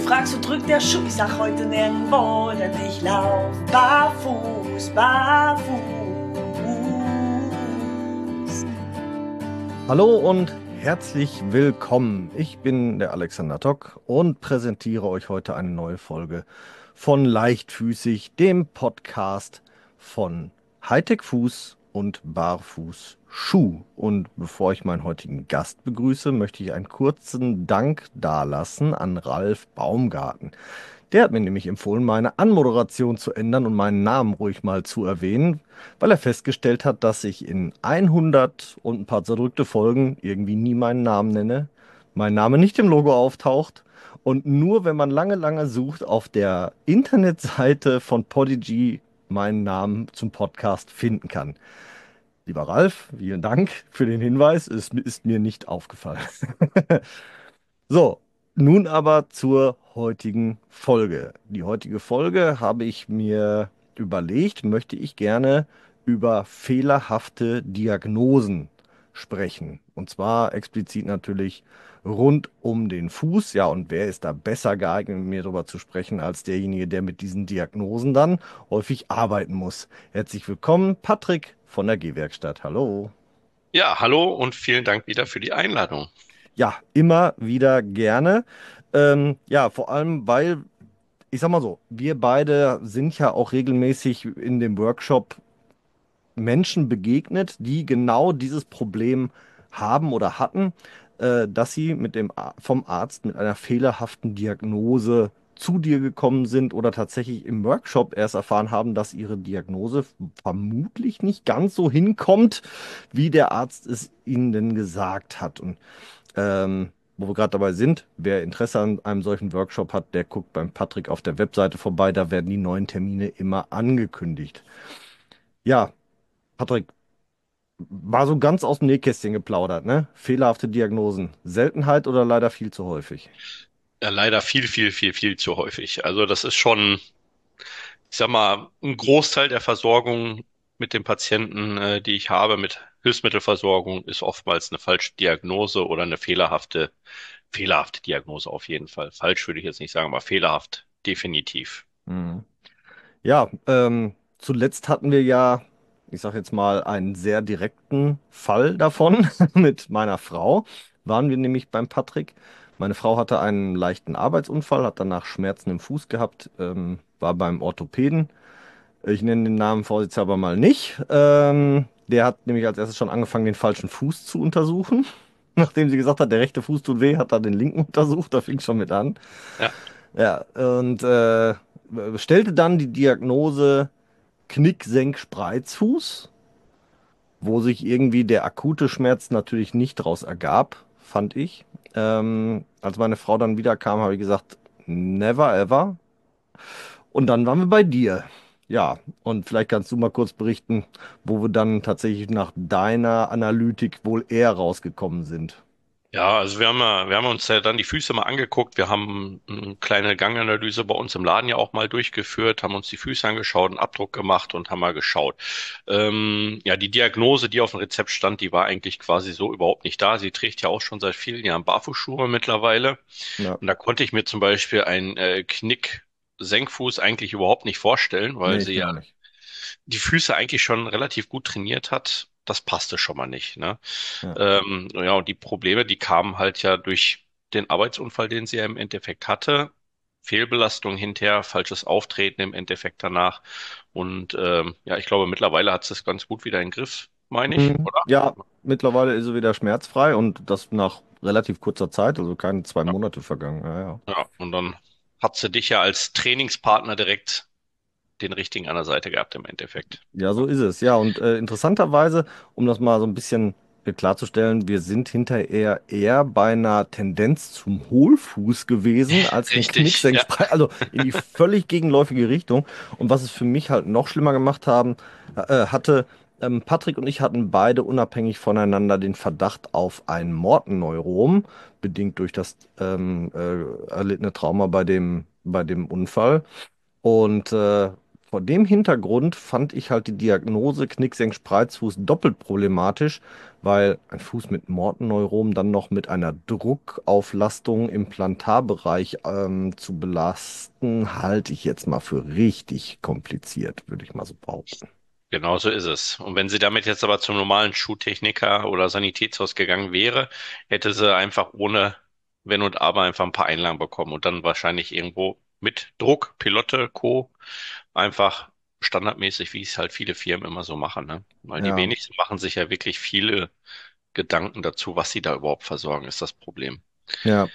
fragst, wo drückt der Schuh? Ich sag heute nirgendwo, denn ich lauf barfuß, barfuß. Hallo und herzlich willkommen. Ich bin der Alexander Tock und präsentiere euch heute eine neue Folge von Leichtfüßig, dem Podcast von Hightech Fuß und Barfuß Schuh. Und bevor ich meinen heutigen Gast begrüße, möchte ich einen kurzen Dank dalassen an Ralf Baumgarten. Der hat mir nämlich empfohlen, meine Anmoderation zu ändern und meinen Namen ruhig mal zu erwähnen, weil er festgestellt hat, dass ich in 100 und ein paar zerdrückte Folgen irgendwie nie meinen Namen nenne, mein Name nicht im Logo auftaucht und nur wenn man lange, lange sucht, auf der Internetseite von Podigy meinen Namen zum Podcast finden kann. Lieber Ralf, vielen Dank für den Hinweis. Es ist mir nicht aufgefallen. So, nun aber zur heutigen Folge. Die heutige Folge habe ich mir überlegt, möchte ich gerne über fehlerhafte Diagnosen sprechen. Und zwar explizit natürlich rund um den Fuß. Ja, und wer ist da besser geeignet, mit mir darüber zu sprechen, als derjenige, der mit diesen Diagnosen dann häufig arbeiten muss. Herzlich willkommen, Patrick von der Gehwerkstatt. Hallo. Ja, hallo und vielen Dank wieder für die Einladung. Ja, immer wieder gerne. Ja, vor allem, weil, ich sag mal so, wir beide sind ja auch regelmäßig in dem Workshop Menschen begegnet, die genau dieses Problem haben oder hatten, dass sie vom Arzt mit einer fehlerhaften Diagnose zu dir gekommen sind oder tatsächlich im Workshop erst erfahren haben, dass ihre Diagnose vermutlich nicht ganz so hinkommt, wie der Arzt es ihnen denn gesagt hat. Und wo wir gerade dabei sind, wer Interesse an einem solchen Workshop hat, der guckt beim Patrick auf der Webseite vorbei. Da werden die neuen Termine immer angekündigt. Ja, Patrick, war so ganz aus dem Nähkästchen geplaudert, ne? Fehlerhafte Diagnosen. Seltenheit oder leider viel zu häufig? Ja, leider viel zu häufig. Also das ist schon, ich sag mal, ein Großteil der Versorgung mit den Patienten, die ich habe, mit Hilfsmittelversorgung, ist oftmals eine falsche Diagnose oder eine fehlerhafte Diagnose auf jeden Fall. Falsch würde ich jetzt nicht sagen, aber fehlerhaft definitiv. Mhm. Ja, zuletzt hatten wir ja, ich sag jetzt mal, einen sehr direkten Fall davon mit meiner Frau. Waren wir nämlich beim Patrick. Meine Frau hatte einen leichten Arbeitsunfall, hat danach Schmerzen im Fuß gehabt, war beim Orthopäden. Ich nenne den Namen vorsichtshalber mal nicht. Der hat nämlich als erstes schon angefangen, den falschen Fuß zu untersuchen. Nachdem sie gesagt hat, der rechte Fuß tut weh, hat er den linken untersucht. Da fing es schon mit an. Ja. Ja, und stellte dann die Diagnose Knick-Senk-Spreizfuß, wo sich irgendwie der akute Schmerz natürlich nicht draus ergab, fand ich. Als meine Frau dann wieder kam, habe ich gesagt, never ever. Und dann waren wir bei dir. Ja, und vielleicht kannst du mal kurz berichten, wo wir dann tatsächlich nach deiner Analytik wohl eher rausgekommen sind. Ja, also wir haben uns ja dann die Füße mal angeguckt. Wir haben eine kleine Ganganalyse bei uns im Laden ja auch mal durchgeführt, haben uns die Füße angeschaut, einen Abdruck gemacht und haben mal geschaut. Ja, die Diagnose, die auf dem Rezept stand, die war eigentlich quasi so überhaupt nicht da. Sie trägt ja auch schon seit vielen Jahren Barfußschuhe mittlerweile. Ja, Und da konnte ich mir zum Beispiel einen Knick-Senkfuß eigentlich überhaupt nicht vorstellen, weil nee, ich sie mir ja auch nicht. die Füße eigentlich schon relativ gut trainiert hat. Das passte schon mal nicht, ne? Ja. Ja, und die Probleme, die kamen halt ja durch den Arbeitsunfall, den sie ja im Endeffekt hatte. Fehlbelastung hinterher, falsches Auftreten im Endeffekt danach. Und ja, ich glaube, mittlerweile hat sie es ganz gut wieder in den Griff, meine ich, Mhm. oder? Ja, mittlerweile ist er wieder schmerzfrei und das nach relativ kurzer Zeit, also keine 2 Monate vergangen. Ja, ja. Ja, und dann hat sie dich ja als Trainingspartner direkt den richtigen an der Seite gehabt im Endeffekt. Ja, so Ja, ist es. Ja, und interessanterweise, um das mal so ein bisschen klarzustellen, wir sind hinterher eher bei einer Tendenz zum Hohlfuß gewesen als den richtig, ja. Knicksenkspreiz, also in die völlig gegenläufige Richtung. Und was es für mich halt noch schlimmer gemacht hatte, Patrick und ich hatten beide unabhängig voneinander den Verdacht auf ein Mortenneurom, bedingt durch das erlittene Trauma bei dem Unfall. Und vor dem Hintergrund fand ich halt die Diagnose Knicksenk-Spreizfuß doppelt problematisch, weil ein Fuß mit Mortenneurom dann noch mit einer Druckauflastung im Plantarbereich zu belasten, halte ich jetzt mal für richtig kompliziert, würde ich mal so behaupten. Genau so ist es. Und wenn sie damit jetzt aber zum normalen Schuhtechniker oder Sanitätshaus gegangen wäre, hätte sie einfach ohne Wenn und Aber einfach ein paar Einlagen bekommen und dann wahrscheinlich irgendwo mit Druck, Pilotte, Co. einfach standardmäßig, wie es halt viele Firmen immer so machen, ne? Weil die Ja, wenigsten machen sich ja wirklich viele Gedanken dazu, was sie da überhaupt versorgen, ist das Problem. ja.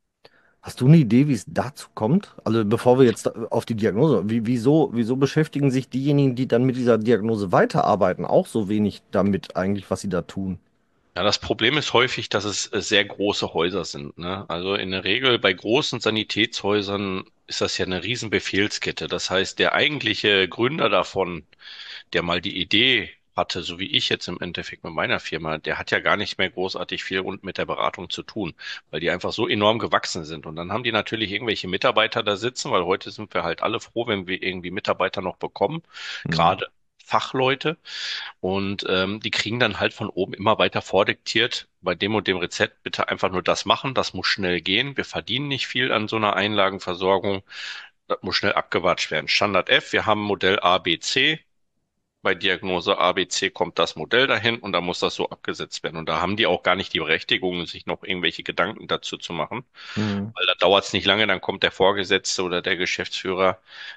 Hast du eine Idee, wie es dazu kommt? Also bevor wir jetzt auf die Diagnose, wieso beschäftigen sich diejenigen, die dann mit dieser Diagnose weiterarbeiten, auch so wenig damit eigentlich, was sie da tun? Ja, das Problem ist häufig, dass es sehr große Häuser sind, ne? Also in der Regel bei großen Sanitätshäusern ist das ja eine riesen Befehlskette. Das heißt, der eigentliche Gründer davon, der mal die Idee hatte, so wie ich jetzt im Endeffekt mit meiner Firma, der hat ja gar nicht mehr großartig viel und mit der Beratung zu tun, weil die einfach so enorm gewachsen sind. Und dann haben die natürlich irgendwelche Mitarbeiter da sitzen, weil heute sind wir halt alle froh, wenn wir irgendwie Mitarbeiter noch bekommen, Hm. gerade Fachleute. Und die kriegen dann halt von oben immer weiter vordiktiert, bei dem und dem Rezept bitte einfach nur das machen, das muss schnell gehen. Wir verdienen nicht viel an so einer Einlagenversorgung. Das muss schnell abgewatscht werden. Standard F, wir haben Modell A, B, C. Bei Diagnose ABC kommt das Modell dahin und da muss das so abgesetzt werden. Und da haben die auch gar nicht die Berechtigung, sich noch irgendwelche Gedanken dazu zu machen, Hm. weil da dauert es nicht lange, dann kommt der Vorgesetzte oder der Geschäftsführer,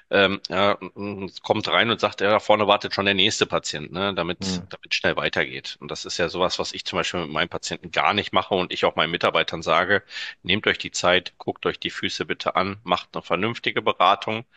ja, und kommt rein und sagt, ja, da vorne wartet schon der nächste Patient, ne, Hm. damit schnell weitergeht. Und das ist ja sowas, was ich zum Beispiel mit meinen Patienten gar nicht mache und ich auch meinen Mitarbeitern sage, nehmt euch die Zeit, guckt euch die Füße bitte an, macht eine vernünftige Beratung.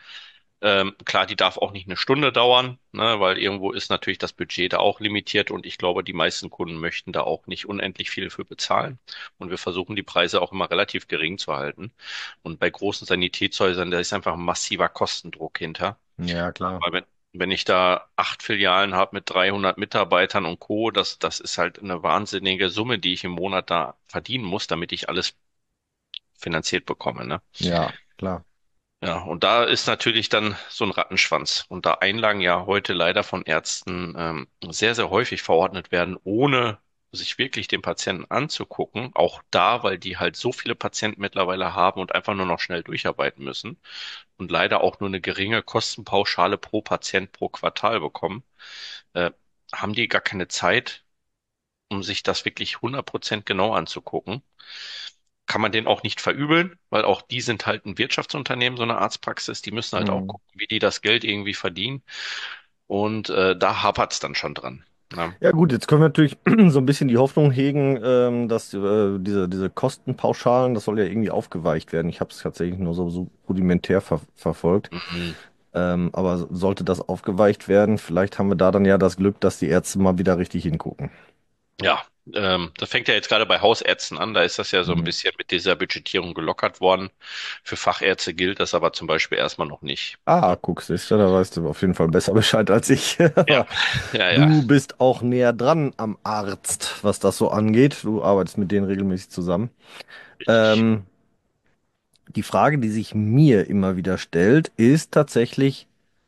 Klar, die darf auch nicht eine Stunde dauern, ne, weil irgendwo ist natürlich das Budget da auch limitiert und ich glaube, die meisten Kunden möchten da auch nicht unendlich viel für bezahlen. Und wir versuchen die Preise auch immer relativ gering zu halten. Und bei großen Sanitätshäusern, da ist einfach ein massiver Kostendruck hinter. Ja, klar. Weil wenn ich da 8 Filialen habe mit 300 Mitarbeitern und Co., das ist halt eine wahnsinnige Summe, die ich im Monat da verdienen muss, damit ich alles finanziert bekomme, ne? Ja, klar. Ja, und da ist natürlich dann so ein Rattenschwanz. Und da Einlagen ja heute leider von Ärzten sehr, sehr häufig verordnet werden, ohne sich wirklich den Patienten anzugucken, auch da, weil die halt so viele Patienten mittlerweile haben und einfach nur noch schnell durcharbeiten müssen und leider auch nur eine geringe Kostenpauschale pro Patient pro Quartal bekommen, äh, haben die gar keine Zeit, um sich das wirklich 100% genau anzugucken. Kann man denen auch nicht verübeln, weil auch die sind halt ein Wirtschaftsunternehmen, so eine Arztpraxis. Die müssen halt auch Hm. gucken, wie die das Geld irgendwie verdienen. Und da hapert's dann schon dran. Ne? Ja gut, jetzt können wir natürlich so ein bisschen die Hoffnung hegen, dass diese Kostenpauschalen, das soll ja irgendwie aufgeweicht werden. Ich habe es tatsächlich nur so rudimentär verfolgt. Mhm. Aber sollte das aufgeweicht werden, vielleicht haben wir da dann ja das Glück, dass die Ärzte mal wieder richtig hingucken. Ja, das fängt ja jetzt gerade bei Hausärzten an. Da ist das ja so ein Mhm. bisschen mit dieser Budgetierung gelockert worden. Für Fachärzte gilt das aber zum Beispiel erstmal noch nicht. Ah, guck, siehst du, da weißt du auf jeden Fall besser Bescheid als ich. Ja, ja, ja. Du bist auch näher dran am Arzt, was das so angeht. Du arbeitest mit denen regelmäßig zusammen. Richtig. Ähm, die Frage, die sich mir immer wieder stellt, ist tatsächlich,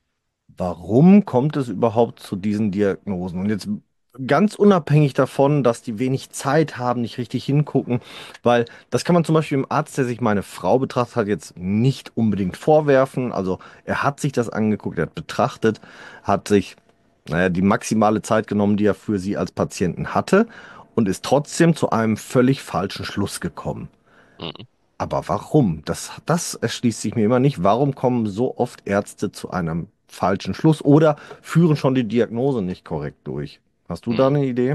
warum kommt es überhaupt zu diesen Diagnosen? Und jetzt ganz unabhängig davon, dass die wenig Zeit haben, nicht richtig hingucken, weil das kann man zum Beispiel dem Arzt, der sich meine Frau betrachtet hat, jetzt nicht unbedingt vorwerfen. Also er hat sich das angeguckt, er hat betrachtet, hat sich, naja, die maximale Zeit genommen, die er für sie als Patienten hatte und ist trotzdem zu einem völlig falschen Schluss gekommen. Mhm. Aber warum? Das erschließt sich mir immer nicht. Warum kommen so oft Ärzte zu einem falschen Schluss oder führen schon die Diagnose nicht korrekt durch? Hast du da Mhm. eine Idee?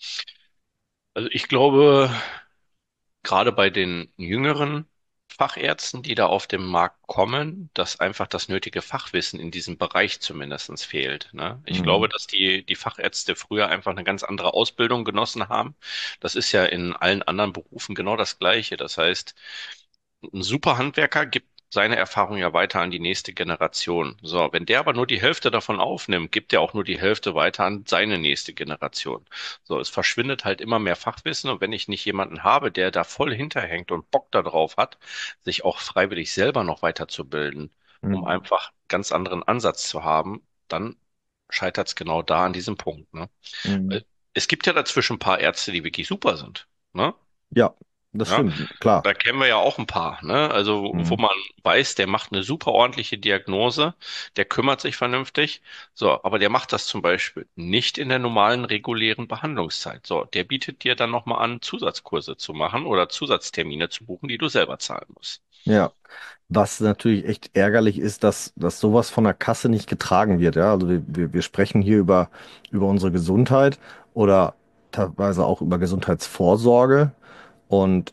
Also ich glaube, gerade bei den jüngeren Fachärzten, die da auf den Markt kommen, dass einfach das nötige Fachwissen in diesem Bereich zumindestens fehlt, ne? Ich glaube, Mhm. dass die Fachärzte früher einfach eine ganz andere Ausbildung genossen haben. Das ist ja in allen anderen Berufen genau das Gleiche. Das heißt, ein super Handwerker gibt seine Erfahrung ja weiter an die nächste Generation. So, wenn der aber nur die Hälfte davon aufnimmt, gibt er auch nur die Hälfte weiter an seine nächste Generation. So, es verschwindet halt immer mehr Fachwissen und wenn ich nicht jemanden habe, der da voll hinterhängt und Bock darauf hat, sich auch freiwillig selber noch weiterzubilden, um Mhm. einfach ganz anderen Ansatz zu haben, dann scheitert es genau da an diesem Punkt, ne? Mhm. Weil es gibt ja dazwischen ein paar Ärzte, die wirklich super sind, ne? Ja, das Ja, stimmt, klar. da kennen wir ja auch ein paar, ne? Also, wo Mhm. man weiß, der macht eine super ordentliche Diagnose, der kümmert sich vernünftig. So, aber der macht das zum Beispiel nicht in der normalen, regulären Behandlungszeit. So, der bietet dir dann nochmal an, Zusatzkurse zu machen oder Zusatztermine zu buchen, die du selber zahlen musst. Ja. Was natürlich echt ärgerlich ist, dass sowas von der Kasse nicht getragen wird. Ja? Also wir sprechen hier über unsere Gesundheit oder teilweise auch über Gesundheitsvorsorge. Und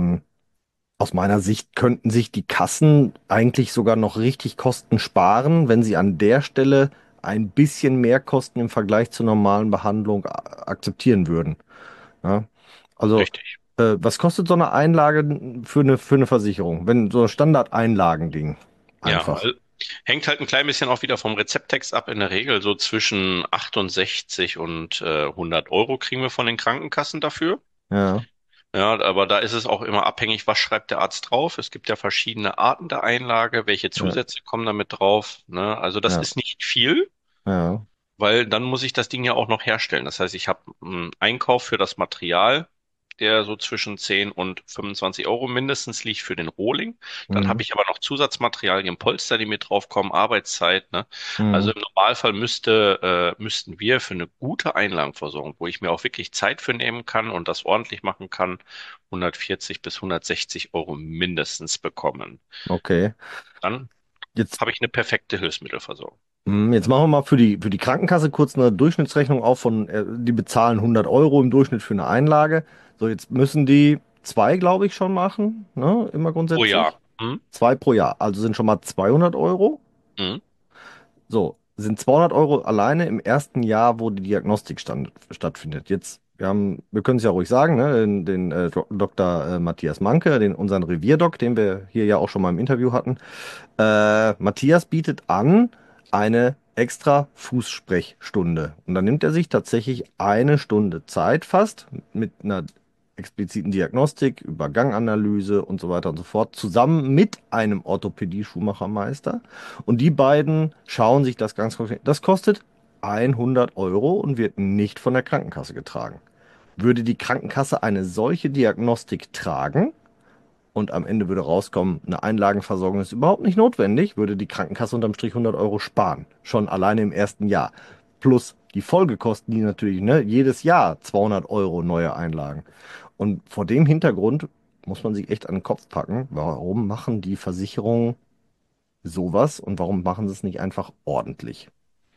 aus meiner Sicht könnten sich die Kassen eigentlich sogar noch richtig Kosten sparen, wenn sie an der Stelle ein bisschen mehr Kosten im Vergleich zur normalen Behandlung akzeptieren würden. Ja? Also, Richtig. was kostet so eine Einlage für eine Versicherung? Wenn so ein Standardeinlagending Ja, einfach. hängt halt ein klein bisschen auch wieder vom Rezepttext ab. In der Regel so zwischen 68 und 100 Euro kriegen wir von den Krankenkassen dafür. Ja, Ja, aber da ist es auch immer abhängig, was schreibt der Arzt drauf. Es gibt ja verschiedene Arten der Einlage, welche ja, Zusätze kommen damit drauf, ne? Also das ja, ist nicht viel, ja, weil dann muss ich das Ding ja auch noch herstellen. Das heißt, ich habe einen Einkauf für das Material, der so zwischen 10 und 25 Euro mindestens liegt für den Rohling. Dann mhm, habe ich aber noch Zusatzmaterialien, Polster, die mit draufkommen, Arbeitszeit, ne? Also mhm, im Normalfall müssten wir für eine gute Einlagenversorgung, wo ich mir auch wirklich Zeit für nehmen kann und das ordentlich machen kann, 140 bis 160 Euro mindestens bekommen. okay. Dann Jetzt, habe ich eine perfekte Hilfsmittelversorgung. jetzt machen wir mal für die Krankenkasse kurz eine Durchschnittsrechnung auf die bezahlen 100 Euro im Durchschnitt für eine Einlage. So, jetzt müssen die zwei, glaube ich, schon machen, ne? Immer Oh ja. grundsätzlich. Hm? Zwei pro Jahr, also sind schon mal 200 Euro. Hm? So, sind 200 Euro alleine im ersten Jahr, wo die Diagnostik stattfindet. Jetzt, wir können es ja ruhig sagen, ne, den Dr. Matthias Manke, unseren Revierdoc, den wir hier ja auch schon mal im Interview hatten. Matthias bietet an eine extra Fußsprechstunde. Und dann nimmt er sich tatsächlich eine Stunde Zeit fast mit einer expliziten Diagnostik, über Ganganalyse und so weiter und so fort, zusammen mit einem Orthopädie-Schuhmachermeister. Und die beiden schauen sich das ganz konkret. Das kostet 100 Euro und wird nicht von der Krankenkasse getragen. Würde die Krankenkasse eine solche Diagnostik tragen, und am Ende würde rauskommen, eine Einlagenversorgung ist überhaupt nicht notwendig, würde die Krankenkasse unterm Strich 100 Euro sparen. Schon alleine im ersten Jahr. Plus die Folgekosten, die natürlich, ne, jedes Jahr 200 Euro neue Einlagen. Und vor dem Hintergrund muss man sich echt an den Kopf packen, warum machen die Versicherungen sowas und warum machen sie es nicht einfach ordentlich?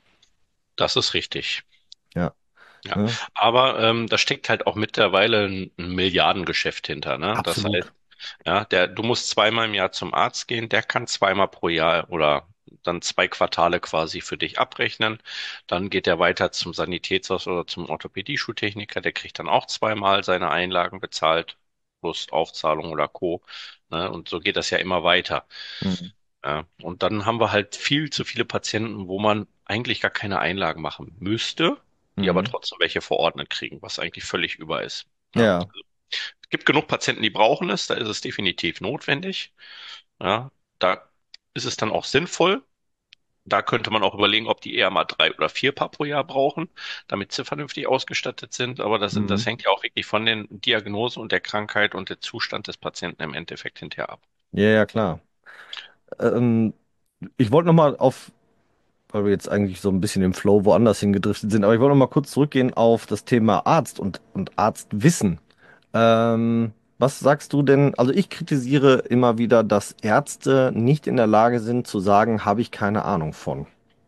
Das ist richtig. Ja, Ja, ne? aber da steckt halt auch mittlerweile ein Milliardengeschäft hinter, ne? Das heißt, Absolut. ja, du musst zweimal im Jahr zum Arzt gehen, der kann zweimal pro Jahr oder dann 2 Quartale quasi für dich abrechnen. Dann geht er weiter zum Sanitätshaus oder zum Orthopädie-Schuhtechniker, der kriegt dann auch zweimal seine Einlagen bezahlt, plus Aufzahlung oder Co. Ne? Und so geht das ja immer weiter. Mhm. Ja, und dann haben wir halt viel zu viele Patienten, wo man eigentlich gar keine Einlagen machen müsste, die aber Mhm. trotzdem welche verordnet kriegen, was eigentlich völlig über ist. Ja, Ja. es gibt genug Patienten, die brauchen es, da ist es definitiv notwendig. Ja, da ist es dann auch sinnvoll. Da könnte man auch überlegen, ob die eher mal 3 oder 4 Paar pro Jahr brauchen, damit sie vernünftig ausgestattet sind. Aber das Mhm. hängt ja auch wirklich von den Diagnosen und der Krankheit und der Zustand des Patienten im Endeffekt hinterher ab. Ja, ja, klar. Ähm, Ich wollte noch mal weil wir jetzt eigentlich so ein bisschen im Flow woanders hingedriftet sind. Aber ich wollte noch mal kurz zurückgehen auf das Thema Arzt und Arztwissen. Was sagst du denn? Also ich kritisiere immer wieder, dass Ärzte nicht in der Lage sind zu sagen, habe ich keine Ahnung von.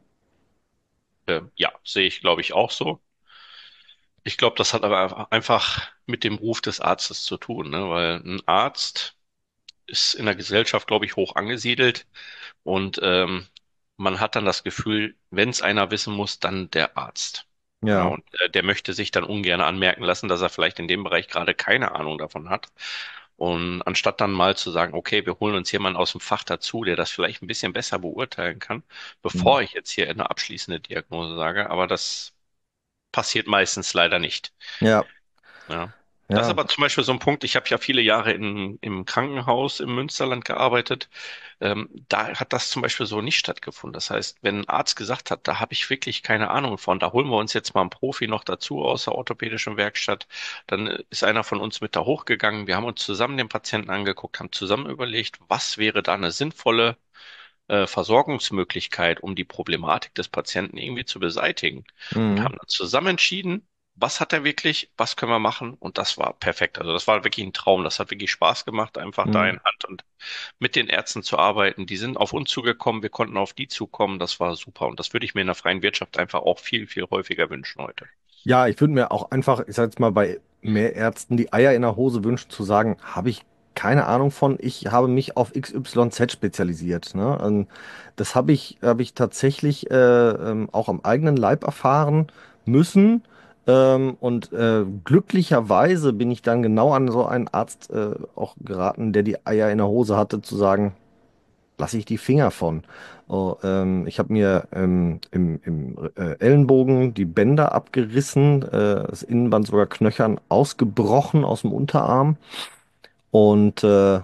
Ja, sehe ich, glaube ich, auch so. Ich glaube, das hat aber einfach mit dem Ruf des Arztes zu tun, ne? Weil ein Arzt ist in der Gesellschaft, glaube ich, hoch angesiedelt und man hat dann das Gefühl, wenn es einer wissen muss, dann der Arzt. Ja, Ja. und der möchte sich dann ungern anmerken lassen, dass er vielleicht in dem Bereich gerade keine Ahnung davon hat. Und anstatt dann mal zu sagen, okay, wir holen uns jemanden aus dem Fach dazu, der das vielleicht ein bisschen besser beurteilen kann, Mhm. bevor ich jetzt hier eine abschließende Diagnose sage, aber das passiert meistens leider nicht. Ja. Ja. Das ist Ja. aber zum Beispiel so ein Punkt, ich habe ja viele Jahre im Krankenhaus im Münsterland gearbeitet. Da hat das zum Beispiel so nicht stattgefunden. Das heißt, wenn ein Arzt gesagt hat, da habe ich wirklich keine Ahnung von, da holen wir uns jetzt mal einen Profi noch dazu aus der orthopädischen Werkstatt, dann ist einer von uns mit da hochgegangen. Wir haben uns zusammen den Patienten angeguckt, haben zusammen überlegt, was wäre da eine sinnvolle Versorgungsmöglichkeit, um die Problematik des Patienten irgendwie zu beseitigen. Und Mhm. haben dann zusammen entschieden, was hat er wirklich, was können wir machen? Und das war perfekt. Also das war wirklich ein Traum. Das hat wirklich Spaß gemacht, einfach da Mhm. in Hand und mit den Ärzten zu arbeiten. Die sind auf uns zugekommen, wir konnten auf die zukommen. Das war super. Und das würde ich mir in der freien Wirtschaft einfach auch viel, viel häufiger wünschen heute. Ja, ich würde mir auch einfach, ich sag jetzt mal, bei mehr Ärzten die Eier in der Hose wünschen, zu sagen, habe ich keine Ahnung von, ich habe mich auf XYZ spezialisiert. Ne? Das habe ich tatsächlich auch am eigenen Leib erfahren müssen. Und glücklicherweise bin ich dann genau an so einen Arzt auch geraten, der die Eier in der Hose hatte, zu sagen, lasse ich die Finger von. Oh, ich habe mir im Ellenbogen die Bänder abgerissen, das Innenband sogar knöchern ausgebrochen aus dem Unterarm. Und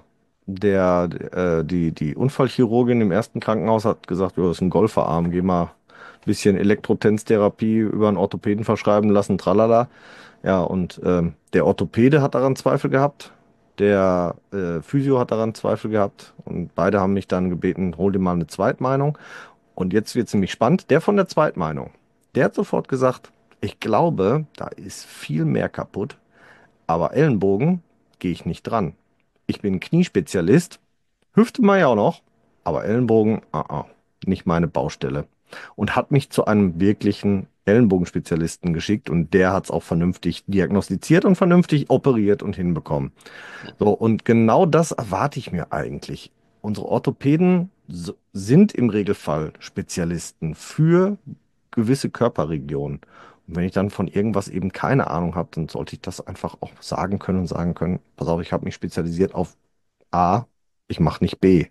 die Unfallchirurgin im ersten Krankenhaus hat gesagt, ja, das ist ein Golferarm, geh mal ein bisschen Elektrotenstherapie über einen Orthopäden verschreiben lassen, tralala. Ja, und der Orthopäde hat daran Zweifel gehabt, der Physio hat daran Zweifel gehabt und beide haben mich dann gebeten, hol dir mal eine Zweitmeinung. Und jetzt wird es nämlich spannend. Der von der Zweitmeinung, der hat sofort gesagt, ich glaube, da ist viel mehr kaputt, aber Ellenbogen gehe ich nicht dran. Ich bin Kniespezialist, Hüfte mal ja auch noch, aber Ellenbogen, nicht meine Baustelle. Und hat mich zu einem wirklichen Ellenbogenspezialisten geschickt und der hat es auch vernünftig diagnostiziert und vernünftig operiert und hinbekommen. So, und genau das erwarte ich mir eigentlich. Unsere Orthopäden sind im Regelfall Spezialisten für gewisse Körperregionen. Und wenn ich dann von irgendwas eben keine Ahnung habe, dann sollte ich das einfach auch sagen können und sagen können, pass auf, ich habe mich spezialisiert auf A, ich mache nicht B.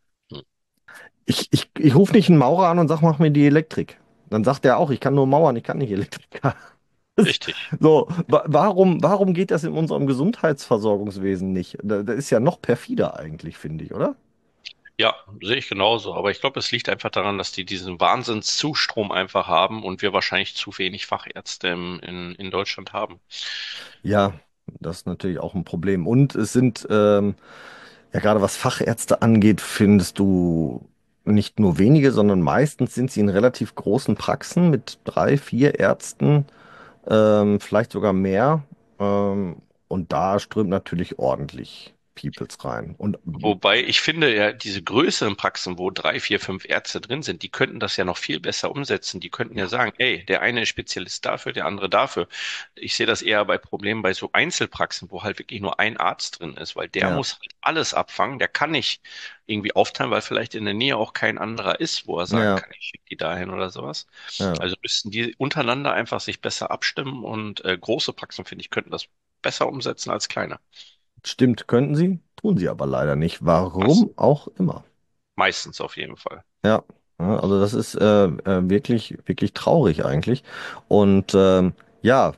Ich rufe nicht einen Maurer an und sag, mach mir die Elektrik. Dann sagt er auch, ich kann nur mauern, ich kann nicht Elektriker. Richtig. So, warum geht das in unserem Gesundheitsversorgungswesen nicht? Da ist ja noch perfider eigentlich, finde ich, oder? Ja, sehe ich genauso. Aber ich glaube, es liegt einfach daran, dass die diesen Wahnsinnszustrom einfach haben und wir wahrscheinlich zu wenig Fachärzte in Deutschland haben. Ja, das ist natürlich auch ein Problem. Und es sind, ja, gerade was Fachärzte angeht, findest du nicht nur wenige, sondern meistens sind sie in relativ großen Praxen mit drei, vier Ärzten, vielleicht sogar mehr. Ähm, und da strömt natürlich ordentlich Peoples rein. Und Wobei ich finde ja, diese größeren Praxen, wo drei, vier, fünf Ärzte drin sind, die könnten das ja noch viel besser umsetzen. Die könnten ja ja, sagen, hey, der eine ist Spezialist dafür, der andere dafür. Ich sehe das eher bei Problemen bei so Einzelpraxen, wo halt wirklich nur ein Arzt drin ist, weil der ja, muss halt alles abfangen. Der kann nicht irgendwie aufteilen, weil vielleicht in der Nähe auch kein anderer ist, wo er sagen ja, kann, ich schicke die dahin oder sowas. ja. Also müssten die untereinander einfach sich besser abstimmen und große Praxen, finde ich, könnten das besser umsetzen als kleine. Stimmt, könnten sie, tun sie aber leider nicht. Meist, Warum auch immer. meistens auf jeden Fall. Ja, ja, also das ist wirklich, wirklich traurig eigentlich. Und ja,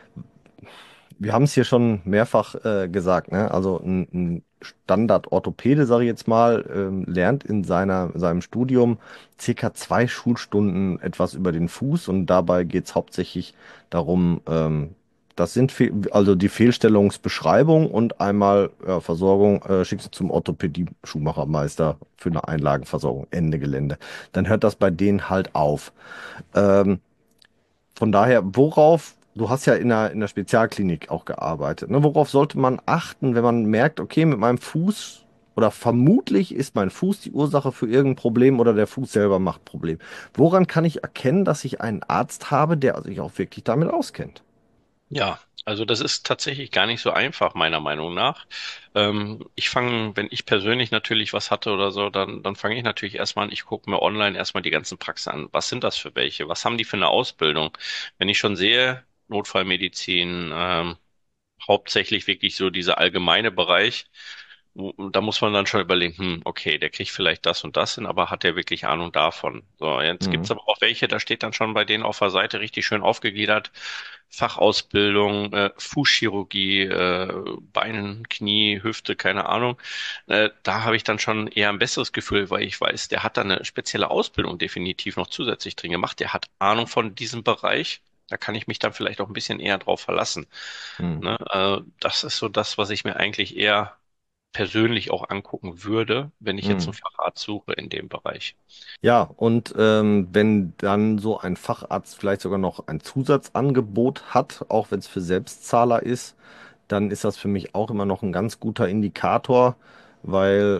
wir haben es hier schon mehrfach gesagt, ne? Also ein Standard-Orthopäde, sage ich jetzt mal, lernt in seinem Studium circa 2 Schulstunden etwas über den Fuß und dabei geht es hauptsächlich darum, das sind also die Fehlstellungsbeschreibung und einmal Versorgung, schickst du zum Orthopädie-Schuhmachermeister für eine Einlagenversorgung, Ende Gelände. Dann hört das bei denen halt auf. Ähm, von daher, du hast ja in der Spezialklinik auch gearbeitet, ne? Worauf sollte man achten, wenn man merkt, okay, mit meinem Fuß oder vermutlich ist mein Fuß die Ursache für irgendein Problem oder der Fuß selber macht Problem. Woran kann ich erkennen, dass ich einen Arzt habe, der sich auch wirklich damit auskennt? Ja, also das ist tatsächlich gar nicht so einfach, meiner Meinung nach. Ich fange, wenn ich persönlich natürlich was hatte oder so, dann fange ich natürlich erstmal an, ich gucke mir online erstmal die ganzen Praxen an. Was sind das für welche? Was haben die für eine Ausbildung? Wenn ich schon sehe, Notfallmedizin, hauptsächlich wirklich so dieser allgemeine Bereich, Da muss man dann schon überlegen, okay, der kriegt vielleicht das und das hin, aber hat der wirklich Ahnung davon? So, jetzt gibt's Mhm. aber auch welche, da steht dann schon bei denen auf der Seite richtig schön aufgegliedert, Fachausbildung, Fußchirurgie, Beinen, Knie, Hüfte, keine Ahnung. Da habe ich dann schon eher ein besseres Gefühl, weil ich weiß, der hat da eine spezielle Ausbildung definitiv noch zusätzlich drin gemacht. Der hat Ahnung von diesem Bereich. Da kann ich mich dann vielleicht auch ein bisschen eher drauf verlassen. Mhm. Ne? Das ist so das, was ich mir eigentlich eher persönlich auch angucken würde, wenn ich jetzt einen Mhm. Facharzt suche in dem Bereich. Ja, und wenn dann so ein Facharzt vielleicht sogar noch ein Zusatzangebot hat, auch wenn es für Selbstzahler ist, dann ist das für mich auch immer noch ein ganz guter Indikator, weil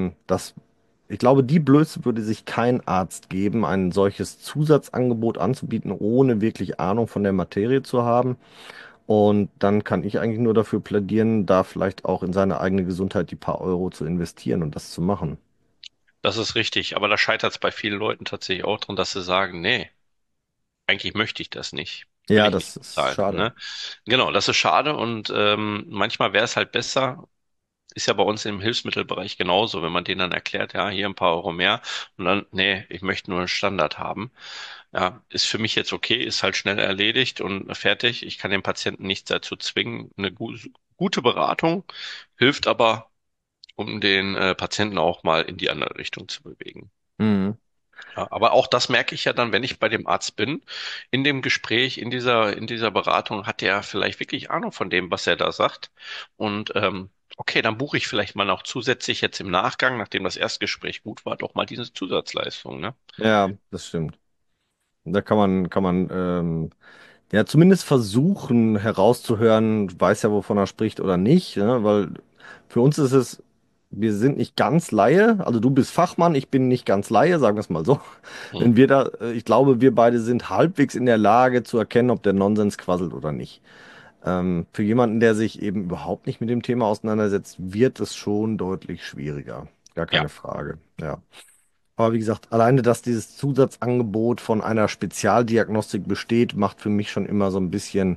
ich glaube, die Blöße würde sich kein Arzt geben, ein solches Zusatzangebot anzubieten, ohne wirklich Ahnung von der Materie zu haben. Und dann kann ich eigentlich nur dafür plädieren, da vielleicht auch in seine eigene Gesundheit die paar Euro zu investieren und das zu machen. Das ist richtig, aber da scheitert es bei vielen Leuten tatsächlich auch dran, dass sie sagen, nee, eigentlich möchte ich das nicht. Will Ja, ich nicht das ist bezahlen, schade. ne? Genau, das ist schade und manchmal wäre es halt besser, ist ja bei uns im Hilfsmittelbereich genauso, wenn man denen dann erklärt, ja, hier ein paar Euro mehr und dann, nee, ich möchte nur einen Standard haben. Ja, ist für mich jetzt okay, ist halt schnell erledigt und fertig. Ich kann den Patienten nicht dazu zwingen. Eine gute Beratung hilft aber, um den Patienten auch mal in die andere Richtung zu bewegen. Mhm. Ja, aber auch das merke ich ja dann, wenn ich bei dem Arzt bin, in dem Gespräch, in dieser Beratung hat er vielleicht wirklich Ahnung von dem, was er da sagt. Und okay, dann buche ich vielleicht mal noch zusätzlich jetzt im Nachgang, nachdem das Erstgespräch gut war, doch mal diese Zusatzleistung, ne? Ja, das stimmt. Da kann man ja zumindest versuchen herauszuhören, weiß ja, wovon er spricht oder nicht, ne? Weil für uns ist es, wir sind nicht ganz Laie, also du bist Fachmann, ich bin nicht ganz Laie, sagen wir es mal so. Hm. Wenn wir da, ich glaube, wir beide sind halbwegs in der Lage zu erkennen, ob der Nonsens quasselt oder nicht. Für jemanden, der sich eben überhaupt nicht mit dem Thema auseinandersetzt, wird es schon deutlich schwieriger. Gar Ja. keine Frage. Ja. Aber wie gesagt, alleine, dass dieses Zusatzangebot von einer Spezialdiagnostik besteht, macht für mich schon immer so ein bisschen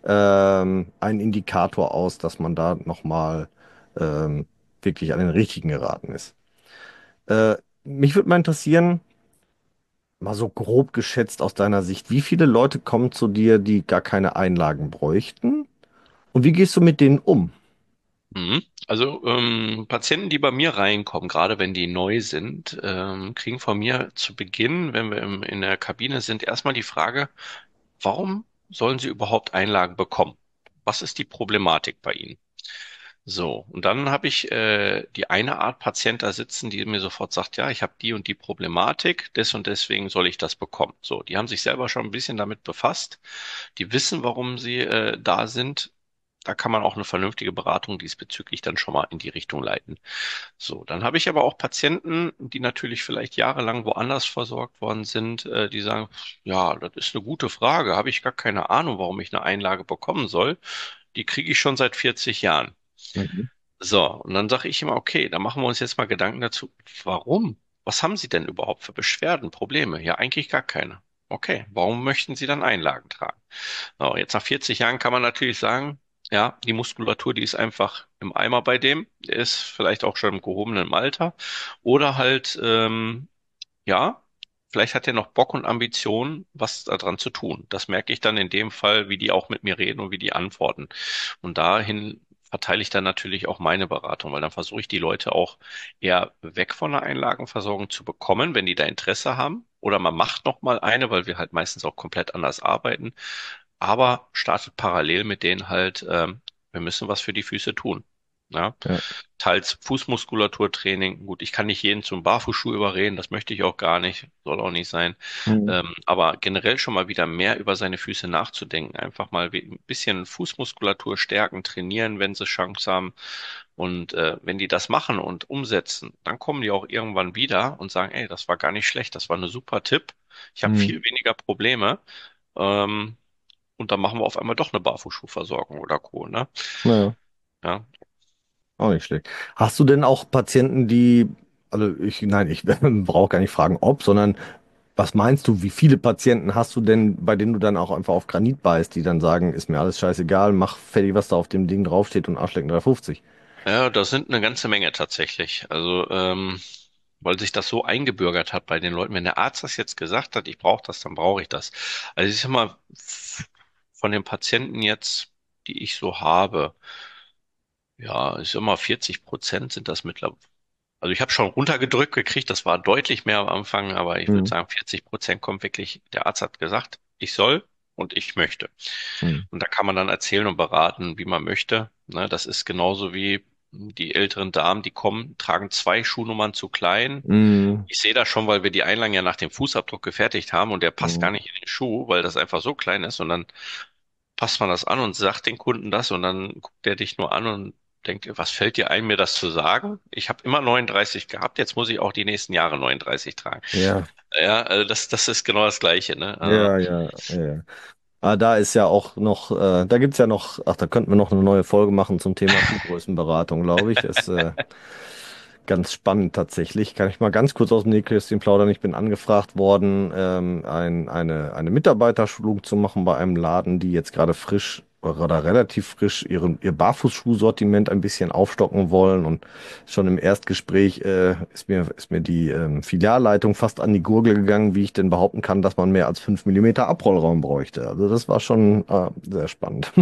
einen Indikator aus, dass man da nochmal wirklich an den richtigen geraten ist. Mich würde mal interessieren, mal so grob geschätzt aus deiner Sicht, wie viele Leute kommen zu dir, die gar keine Einlagen bräuchten? Und wie gehst du mit denen um? Also Patienten, die bei mir reinkommen, gerade wenn die neu sind, kriegen von mir zu Beginn, wenn wir in der Kabine sind, erstmal die Frage, warum sollen sie überhaupt Einlagen bekommen? Was ist die Problematik bei ihnen? So, und dann habe ich die eine Art Patient da sitzen, die mir sofort sagt, ja, ich habe die und die Problematik, des und deswegen soll ich das bekommen. So, die haben sich selber schon ein bisschen damit befasst, die wissen, warum sie da sind. Da kann man auch eine vernünftige Beratung diesbezüglich dann schon mal in die Richtung leiten. So, dann habe ich aber auch Patienten, die natürlich vielleicht jahrelang woanders versorgt worden sind, die sagen, ja, das ist eine gute Frage, habe ich gar keine Ahnung, warum ich eine Einlage bekommen soll. Die kriege ich schon seit 40 Jahren. Mhm. So, und dann sage ich immer, okay, dann machen wir uns jetzt mal Gedanken dazu, warum? Was haben Sie denn überhaupt für Beschwerden, Probleme? Ja, eigentlich gar keine. Okay, warum möchten Sie dann Einlagen tragen? So, jetzt nach 40 Jahren kann man natürlich sagen, ja, die Muskulatur, die ist einfach im Eimer bei dem. Der ist vielleicht auch schon im gehobenen Alter. Oder halt, ja, vielleicht hat er noch Bock und Ambition, was daran zu tun. Das merke ich dann in dem Fall, wie die auch mit mir reden und wie die antworten. Und dahin verteile ich dann natürlich auch meine Beratung, weil dann versuche ich die Leute auch eher weg von der Einlagenversorgung zu bekommen, wenn die da Interesse haben. Oder man macht noch mal eine, weil wir halt meistens auch komplett anders arbeiten. Aber startet parallel mit denen halt, wir müssen was für die Füße tun. Ja, Ja. teils Fußmuskulaturtraining. Gut, ich kann nicht jeden zum Barfußschuh überreden, das möchte ich auch gar nicht, soll auch nicht sein. Mhm. Aber generell schon mal wieder mehr über seine Füße nachzudenken. Einfach mal ein bisschen Fußmuskulatur stärken, trainieren, wenn sie Chance haben. Und wenn die das machen und umsetzen, dann kommen die auch irgendwann wieder und sagen, ey, das war gar nicht schlecht, das war ein super Tipp. Ich habe Mhm. viel weniger Probleme. Ähm, und dann machen wir auf einmal doch eine Barfußschuhversorgung oder Co., ne? Naja. Ja. Auch nicht schlecht. Hast du denn auch Patienten, die, also nein, ich brauche gar nicht fragen, ob, sondern was meinst du, wie viele Patienten hast du denn, bei denen du dann auch einfach auf Granit beißt, die dann sagen, ist mir alles scheißegal, mach fertig, was da auf dem Ding draufsteht und Arschlecken 350? Ja, das sind eine ganze Menge tatsächlich. Also, weil sich das so eingebürgert hat bei den Leuten. Wenn der Arzt das jetzt gesagt hat, ich brauche das, dann brauche ich das. Also ich sag mal, von den Patienten jetzt, die ich so habe, ja, ich sag mal, 40% sind das mittlerweile. Also ich habe schon runtergedrückt gekriegt, das war deutlich mehr am Anfang, aber ich würde Hm. sagen, 40% kommt wirklich, der Arzt hat gesagt, ich soll und ich möchte. Hm. Und da kann man dann erzählen und beraten, wie man möchte. Ne, das ist genauso wie die älteren Damen, die kommen, tragen zwei Schuhnummern zu klein. Hm. Ich sehe das schon, weil wir die Einlagen ja nach dem Fußabdruck gefertigt haben und der passt gar Hm. nicht in den Schuh, weil das einfach so klein ist. Und dann passt man das an und sagt den Kunden das und dann guckt der dich nur an und denkt, was fällt dir ein, mir das zu sagen? Ich habe immer 39 gehabt, jetzt muss ich auch die nächsten Jahre 39 tragen. Ja, Ja, also das ist genau das Gleiche, ne? Also, ja, ja, ja. Ah, da ist ja auch noch, da gibt's ja noch, ach, da könnten wir noch eine neue Folge machen zum Thema Schuhgrößenberatung, glaube ich. Das ist ganz spannend tatsächlich. Kann ich mal ganz kurz aus dem Nähkästchen plaudern? Ich bin angefragt worden, eine Mitarbeiterschulung zu machen bei einem Laden, die jetzt gerade frisch oder relativ frisch ihr Barfußschuhsortiment ein bisschen aufstocken wollen. Und schon im Erstgespräch ist mir die Filialleitung fast an die Gurgel gegangen, wie ich denn behaupten kann, dass man mehr als 5 mm Abrollraum bräuchte. Also das war schon sehr spannend.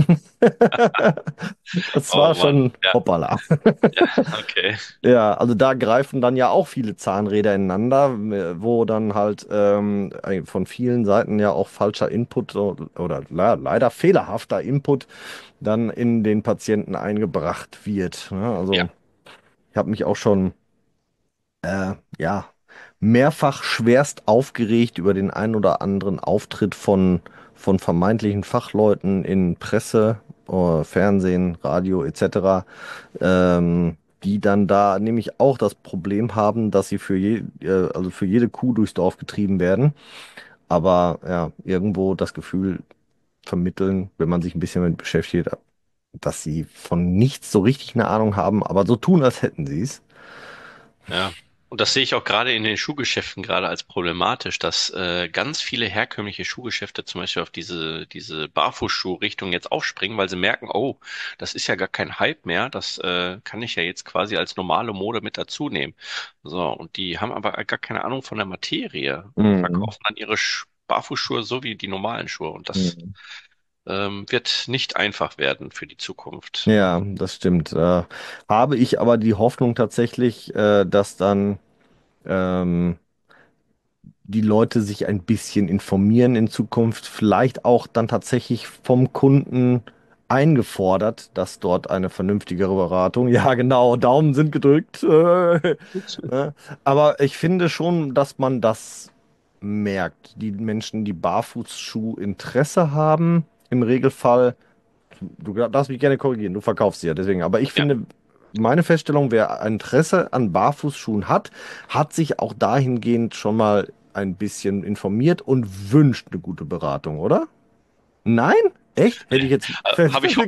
Das war oh Mann, schon ja, hoppala. ja, okay. Ja, also da greifen dann ja auch viele Zahnräder ineinander, wo dann halt von vielen Seiten ja auch falscher Input oder leider fehlerhafter Input dann in den Patienten eingebracht wird. Ne? Ja, Also ich habe mich auch schon ja mehrfach schwerst aufgeregt über den einen oder anderen Auftritt von vermeintlichen Fachleuten in Presse, Fernsehen, Radio etc. Die dann da nämlich auch das Problem haben, dass sie also für jede Kuh durchs Dorf getrieben werden, aber ja, irgendwo das Gefühl vermitteln, wenn man sich ein bisschen damit beschäftigt, dass sie von nichts so richtig eine Ahnung haben, aber so tun, als hätten sie es. ja. Und das sehe ich auch gerade in den Schuhgeschäften gerade als problematisch, dass ganz viele herkömmliche Schuhgeschäfte zum Beispiel auf diese Barfußschuh-Richtung jetzt aufspringen, weil sie merken, oh, das ist ja gar kein Hype mehr, das kann ich ja jetzt quasi als normale Mode mit dazu nehmen. So, und die haben aber gar keine Ahnung von der Materie und Mhm. verkaufen dann ihre Barfußschuhe so wie die normalen Schuhe. Und das Mhm. wird nicht einfach werden für die Zukunft. Ja, das stimmt. Habe ich aber die Hoffnung tatsächlich, dass dann ähm, die Leute sich ein bisschen informieren in Zukunft, vielleicht auch dann tatsächlich vom Kunden eingefordert, dass dort eine vernünftigere Beratung. Ja, genau, Daumen sind gedrückt. Ne? Aber ich finde schon, dass man das merkt. Die Menschen, die Barfußschuh Interesse haben, im Regelfall. Du darfst mich gerne korrigieren, du verkaufst sie ja deswegen. Aber ich Ja. finde, meine Feststellung, wer ein Interesse an Barfußschuhen hat, hat sich auch dahingehend schon mal ein bisschen informiert und wünscht eine gute Beratung, oder? Nein? Echt? Hätte ich jetzt Habe ich,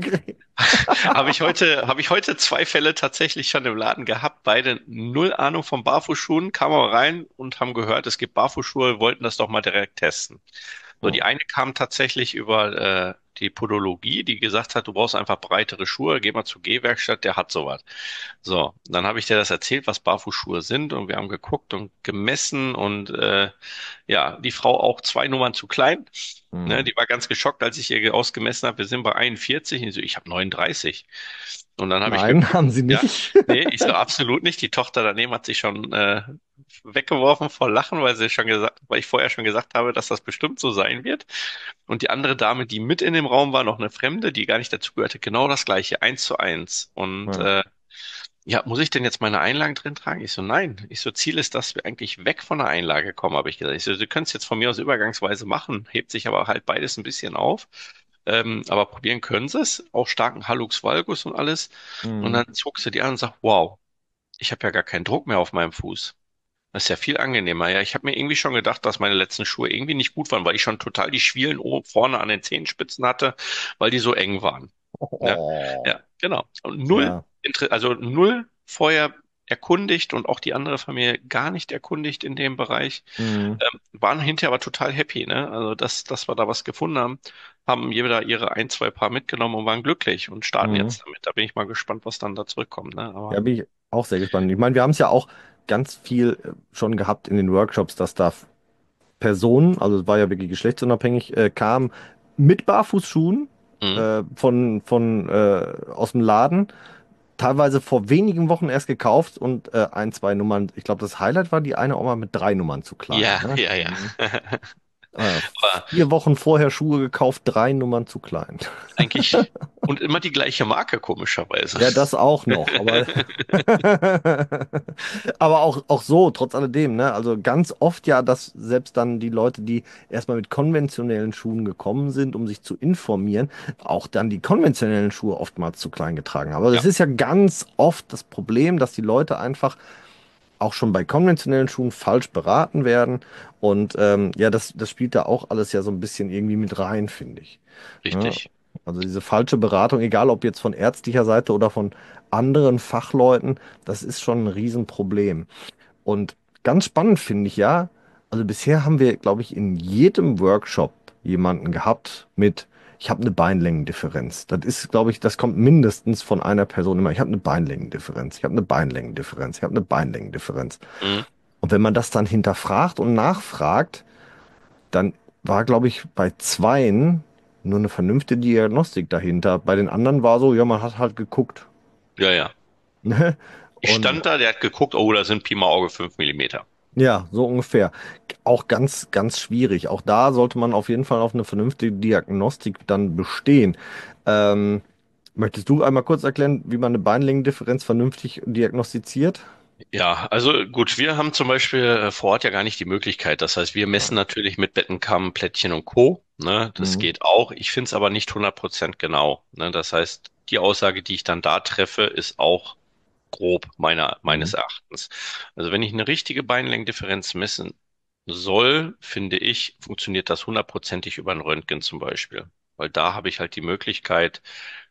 habe ich heute zwei Fälle tatsächlich schon im Laden gehabt. Beide null Ahnung von Barfußschuhen, kamen aber rein und haben gehört, es gibt Barfußschuhe, wollten das doch mal direkt testen. So, die eine kam tatsächlich über die Podologie, die gesagt hat, du brauchst einfach breitere Schuhe, geh mal zur Gehwerkstatt, der hat sowas. So, dann habe ich dir das erzählt, was Barfußschuhe sind und wir haben geguckt und gemessen und ja, die Frau auch zwei Nummern zu klein. Ne, Hm. die war ganz geschockt, als ich ihr ausgemessen habe. Wir sind bei 41. Und ich so, ich habe 39. Und dann habe ich Nein, geguckt, haben sie ja, nicht. nee, ich so, absolut nicht. Die Tochter daneben hat sich schon weggeworfen vor Lachen, weil sie schon gesagt, weil ich vorher schon gesagt habe, dass das bestimmt so sein wird. Und die andere Dame, die mit in dem Raum war, noch eine Fremde, die gar nicht dazugehörte, genau das Gleiche, 1:1. Und Ja. ja, muss ich denn jetzt meine Einlagen drin tragen? Ich so, nein. Ich so, Ziel ist, dass wir eigentlich weg von der Einlage kommen, habe ich gesagt. Ich so, Sie können es jetzt von mir aus übergangsweise machen, hebt sich aber halt beides ein bisschen auf. Aber probieren können Sie es, auch starken Hallux Valgus und alles. Und Hm. dann zog sie die an und sagt, wow, ich habe ja gar keinen Druck mehr auf meinem Fuß. Das ist ja viel angenehmer. Ja, ich habe mir irgendwie schon gedacht, dass meine letzten Schuhe irgendwie nicht gut waren, weil ich schon total die Schwielen oben vorne an den Zehenspitzen hatte, weil die so eng waren. Ja, Oh. ja, genau. Und Ja. also null vorher erkundigt und auch die andere Familie gar nicht erkundigt in dem Bereich. Mhm. Waren hinterher aber total happy, ne? Also, dass wir da was gefunden haben, haben jeder ihre ein, zwei Paar mitgenommen und waren glücklich und starten Mhm. jetzt damit. Da bin ich mal gespannt, was dann da zurückkommt, ne? Ja, Aber bin ich auch sehr gespannt. Ich meine, wir haben es ja auch ganz viel schon gehabt in den Workshops, dass da Personen, also es war ja wirklich geschlechtsunabhängig, kamen mit Barfußschuhen mh, aus dem Laden, teilweise vor wenigen Wochen erst gekauft und ein, zwei Nummern. Ich glaube, das Highlight war die eine Oma mit drei Nummern zu klein. ja, Ne? ja, ja. Mhm. Aber 4 Wochen vorher Schuhe gekauft, 3 Nummern zu klein. eigentlich, und immer die gleiche Marke, komischerweise. Ja, das auch noch, aber, aber auch so, trotz alledem, ne? Also ganz oft ja, dass selbst dann die Leute, die erstmal mit konventionellen Schuhen gekommen sind, um sich zu informieren, auch dann die konventionellen Schuhe oftmals zu klein getragen haben. Aber Ja, das ist ja ganz oft das Problem, dass die Leute einfach auch schon bei konventionellen Schuhen falsch beraten werden. Und ja, das spielt da auch alles ja so ein bisschen irgendwie mit rein, finde ich. Ne? richtig. Also diese falsche Beratung, egal ob jetzt von ärztlicher Seite oder von anderen Fachleuten, das ist schon ein Riesenproblem. Und ganz spannend finde ich ja, also bisher haben wir, glaube ich, in jedem Workshop jemanden gehabt mit, ich habe eine Beinlängendifferenz. Das ist, glaube ich, das kommt mindestens von einer Person immer. Ich habe eine Beinlängendifferenz, ich habe eine Beinlängendifferenz, ich habe eine Beinlängendifferenz. Mhm. Und wenn man das dann hinterfragt und nachfragt, dann war, glaube ich, bei zweien nur eine vernünftige Diagnostik dahinter. Bei den anderen war so, ja, man hat halt geguckt. Ja, ja. Ne? Ich Und stand da, der hat geguckt, oh, da sind Pi mal Auge 5 Millimeter. ja, so ungefähr. Auch ganz, ganz schwierig. Auch da sollte man auf jeden Fall auf eine vernünftige Diagnostik dann bestehen. Ähm, Möchtest du einmal kurz erklären, wie man eine Beinlängendifferenz vernünftig diagnostiziert? Ja, also gut, wir haben zum Beispiel vor Ort ja gar nicht die Möglichkeit. Das heißt, wir messen natürlich mit Bettenkamm, Plättchen und Co. Ne, das Mhm. geht auch. Ich finde es aber nicht 100% genau. Ne, das heißt, die Aussage, die ich dann da treffe, ist auch grob Mhm. meines Erachtens. Also wenn ich eine richtige Beinlängendifferenz messen soll, finde ich, funktioniert das hundertprozentig über ein Röntgen zum Beispiel. Weil da habe ich halt die Möglichkeit,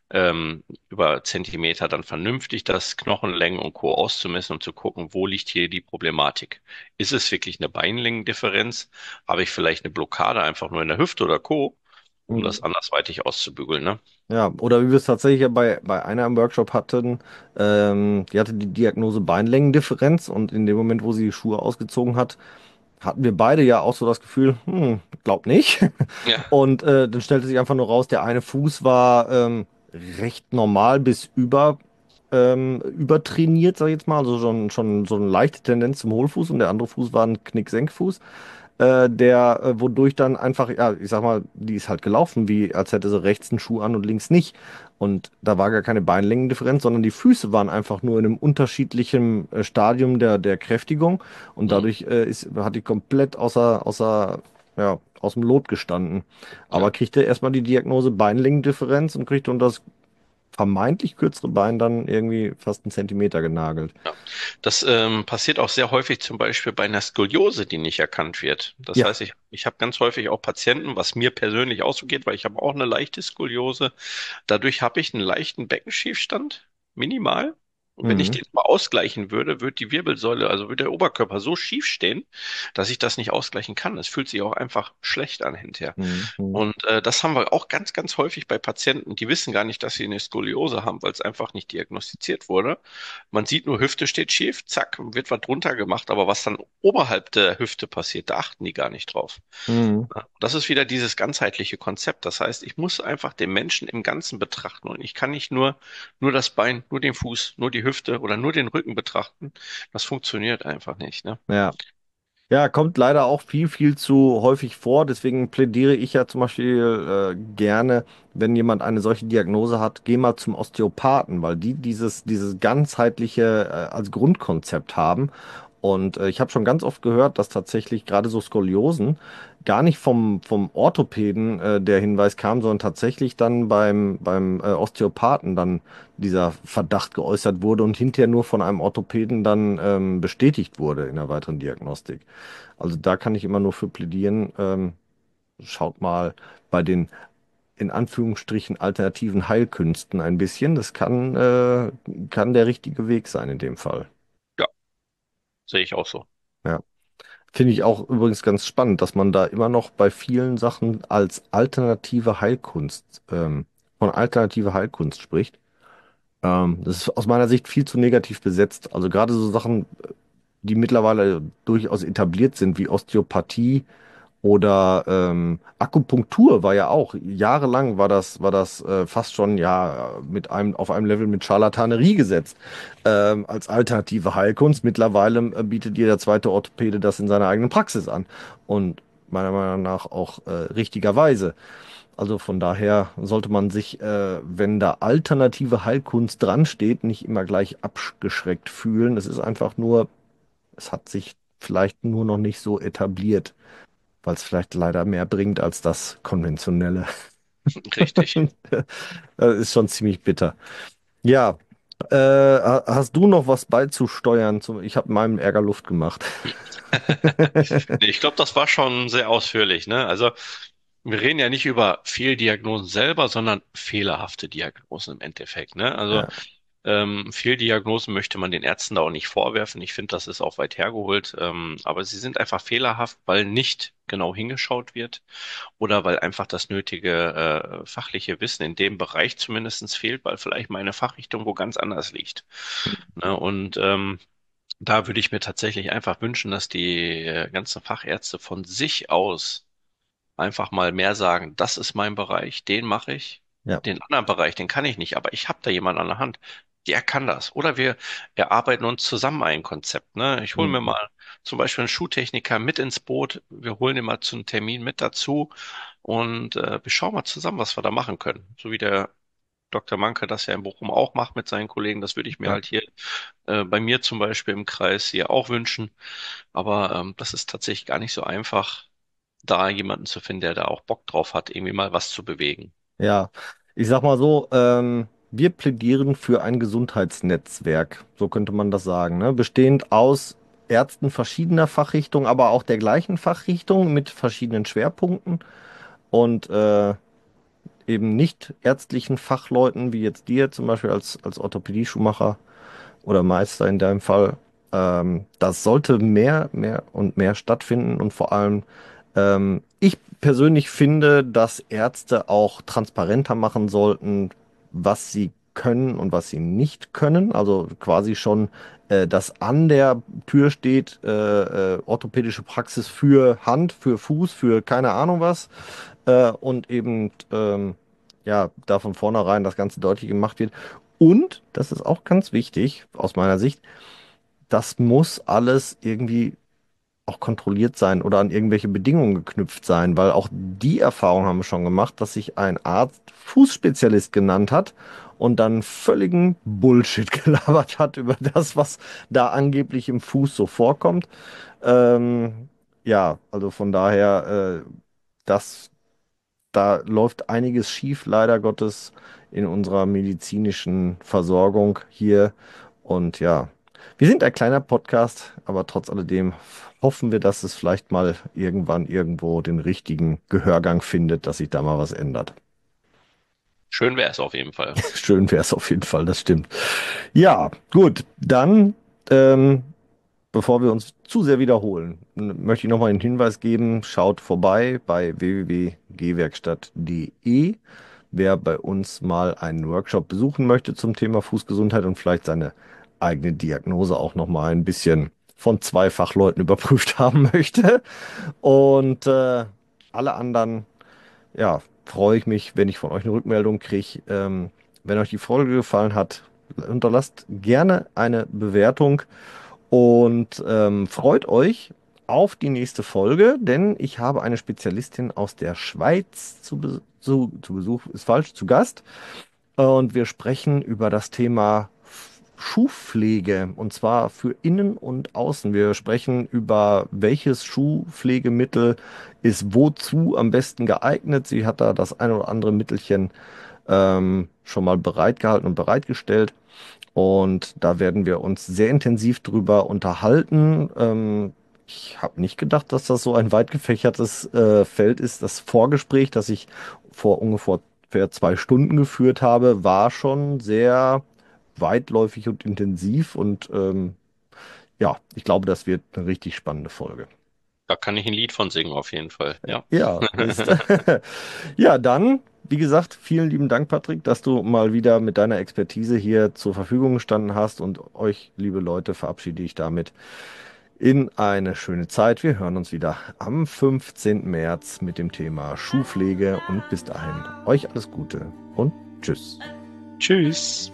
über Zentimeter dann vernünftig das Knochenlängen und Co. auszumessen und zu gucken, wo liegt hier die Problematik. Ist es wirklich eine Beinlängendifferenz? Habe ich vielleicht eine Blockade einfach nur in der Hüfte oder Co., um das Mhm. andersweitig auszubügeln, ne? Ja, oder wie wir es tatsächlich ja bei einer im Workshop hatten, die hatte die Diagnose Beinlängendifferenz und in dem Moment, wo sie die Schuhe ausgezogen hat, hatten wir beide ja auch so das Gefühl, glaub nicht. Ja, Und dann stellte sich einfach nur raus, der eine Fuß war recht normal bis übertrainiert, sag ich jetzt mal, also schon so eine leichte Tendenz zum Hohlfuß und der andere Fuß war ein Knick-Senkfuß, wodurch dann einfach, ja, ich sag mal, die ist halt gelaufen, wie als hätte sie rechts einen Schuh an und links nicht. Und da war gar keine Beinlängendifferenz, sondern die Füße waren einfach nur in einem unterschiedlichen Stadium der Kräftigung und hm, dadurch hat die komplett ja, aus dem Lot gestanden. Aber ja. kriegte erstmal die Diagnose Beinlängendifferenz und kriegte unter das vermeintlich kürzere Bein dann irgendwie fast einen Zentimeter genagelt. Das passiert auch sehr häufig zum Beispiel bei einer Skoliose, die nicht erkannt wird. Das Ja. heißt, ich habe ganz häufig auch Patienten, was mir persönlich auch so geht, weil ich habe auch eine leichte Skoliose. Dadurch habe ich einen leichten Beckenschiefstand, minimal. Und wenn ich Mhm. den mal ausgleichen würde, würde die Wirbelsäule, also würde der Oberkörper so schief stehen, dass ich das nicht ausgleichen kann. Es fühlt sich auch einfach schlecht an hinterher. Mhm. Mhm. Und das haben wir auch ganz, ganz häufig bei Patienten, die wissen gar nicht, dass sie eine Skoliose haben, weil es einfach nicht diagnostiziert wurde. Man sieht nur, Hüfte steht schief, zack, wird was drunter gemacht, aber was dann oberhalb der Hüfte passiert, da achten die gar nicht drauf. Mhm. Ja, das ist wieder dieses ganzheitliche Konzept. Das heißt, ich muss einfach den Menschen im Ganzen betrachten und ich kann nicht nur das Bein, nur den Fuß, nur die Hüfte oder nur den Rücken betrachten. Das funktioniert einfach nicht, ne? Ja. Ja, kommt leider auch viel, viel zu häufig vor. Deswegen plädiere ich ja zum Beispiel gerne, wenn jemand eine solche Diagnose hat, geh mal zum Osteopathen, weil die dieses ganzheitliche als Grundkonzept haben. Und ich habe schon ganz oft gehört, dass tatsächlich gerade so Skoliosen gar nicht vom Orthopäden der Hinweis kam, sondern tatsächlich dann beim Osteopathen dann dieser Verdacht geäußert wurde und hinterher nur von einem Orthopäden dann bestätigt wurde in der weiteren Diagnostik. Also da kann ich immer nur für plädieren. Schaut mal bei den in Anführungsstrichen alternativen Heilkünsten ein bisschen. Das kann der richtige Weg sein in dem Fall. sehe ich auch so. Ja. Finde ich auch übrigens ganz spannend, dass man da immer noch bei vielen Sachen als alternative Heilkunst, von alternative Heilkunst spricht. Das ist aus meiner Sicht viel zu negativ besetzt. Also gerade so Sachen, die mittlerweile durchaus etabliert sind, wie Osteopathie oder Akupunktur war ja auch, jahrelang war das fast schon ja mit einem, auf einem Level mit Scharlatanerie gesetzt, als alternative Heilkunst. Mittlerweile bietet jeder zweite Orthopäde das in seiner eigenen Praxis an. Und meiner Meinung nach auch richtigerweise. Also von daher sollte man sich, wenn da alternative Heilkunst dran steht, nicht immer gleich abgeschreckt fühlen. Es ist einfach nur, es hat sich vielleicht nur noch nicht so etabliert, weil es vielleicht leider mehr bringt als das Konventionelle. Richtig. Das ist schon ziemlich bitter. Ja, hast du noch was beizusteuern? Ich habe meinem Ärger Luft gemacht. Nee, ich glaube, das war schon sehr ausführlich, ne? Also, wir reden ja nicht über Fehldiagnosen selber, sondern fehlerhafte Diagnosen im Endeffekt, ne? Also, Ja, Fehldiagnosen möchte man den Ärzten da auch nicht vorwerfen. Ich finde, das ist auch weit hergeholt. Aber sie sind einfach fehlerhaft, weil nicht genau hingeschaut wird oder weil einfach das nötige fachliche Wissen in dem Bereich zumindest fehlt, weil vielleicht meine Fachrichtung wo ganz anders liegt. Ne? Und da würde ich mir tatsächlich einfach wünschen, dass die ganzen Fachärzte von sich aus einfach mal mehr sagen, das ist mein Bereich, den mache ich. ja, Den anderen Bereich, den kann ich nicht, aber ich habe da jemanden an der Hand, der kann das. Oder wir erarbeiten uns zusammen ein Konzept. Ne? Ich hole mir mhm, mal zum Beispiel einen Schuhtechniker mit ins Boot. Wir holen ihn mal zu einem Termin mit dazu und wir schauen mal zusammen, was wir da machen können. So wie der Dr. Manke das ja in Bochum auch macht mit seinen Kollegen. Das würde ich mir ja. halt hier bei mir zum Beispiel im Kreis hier auch wünschen. Aber das ist tatsächlich gar nicht so einfach, da jemanden zu finden, der da auch Bock drauf hat, irgendwie mal was zu bewegen. Ja, ich sag mal so, wir plädieren für ein Gesundheitsnetzwerk, so könnte man das sagen, ne? Bestehend aus Ärzten verschiedener Fachrichtungen, aber auch der gleichen Fachrichtung mit verschiedenen Schwerpunkten und eben nicht ärztlichen Fachleuten wie jetzt dir zum Beispiel als Orthopädie-Schuhmacher oder Meister in deinem Fall. Das sollte mehr und mehr stattfinden und vor allem, ich persönlich finde, dass Ärzte auch transparenter machen sollten, was sie können und was sie nicht können. Also quasi schon, dass an der Tür steht, orthopädische Praxis für Hand, für Fuß, für keine Ahnung was. Und eben, ja, da von vornherein das Ganze deutlich gemacht wird. Und, das ist auch ganz wichtig aus meiner Sicht, das muss alles irgendwie auch kontrolliert sein oder an irgendwelche Bedingungen geknüpft sein, weil auch die Erfahrung haben wir schon gemacht, dass sich ein Arzt Fußspezialist genannt hat und dann völligen Bullshit gelabert hat über das, was da angeblich im Fuß so vorkommt. Ja, also von daher, das da läuft einiges schief, leider Gottes, in unserer medizinischen Versorgung hier. Und ja, wir sind ein kleiner Podcast, aber trotz alledem hoffen wir, dass es vielleicht mal irgendwann irgendwo den richtigen Gehörgang findet, dass sich da mal was ändert. Schön wäre es auf jeden Fall. Schön wäre es auf jeden Fall, das stimmt. Ja, gut, dann ähm, bevor wir uns zu sehr wiederholen, möchte ich nochmal einen Hinweis geben. Schaut vorbei bei www.gwerkstatt.de. Wer bei uns mal einen Workshop besuchen möchte zum Thema Fußgesundheit und vielleicht seine eigene Diagnose auch nochmal ein bisschen von zwei Fachleuten überprüft haben möchte. Und alle anderen, ja, freue ich mich, wenn ich von euch eine Rückmeldung kriege. Wenn euch die Folge gefallen hat, unterlasst gerne eine Bewertung. Und freut euch auf die nächste Folge, denn ich habe eine Spezialistin aus der Schweiz zu Besuch, ist falsch, zu Gast. Und wir sprechen über das Thema Schuhpflege und zwar für innen und außen. Wir sprechen über welches Schuhpflegemittel ist wozu am besten geeignet. Sie hat da das ein oder andere Mittelchen schon mal bereitgehalten und bereitgestellt. Und da werden wir uns sehr intensiv drüber unterhalten. Ich habe nicht gedacht, dass das so ein weit gefächertes Feld ist. Das Vorgespräch, das ich vor ungefähr 2 Stunden geführt habe, war schon sehr weitläufig und intensiv. Und ja, ich glaube, das wird eine richtig spannende Folge. Da kann ich ein Lied von singen, auf jeden Fall. Ja. Ja, ja, dann, wie gesagt, vielen lieben Dank, Patrick, dass du mal wieder mit deiner Expertise hier zur Verfügung gestanden hast und euch, liebe Leute, verabschiede ich damit in eine schöne Zeit. Wir hören uns wieder am 15. März mit dem Thema Schuhpflege und bis dahin euch alles Gute und tschüss. Tschüss.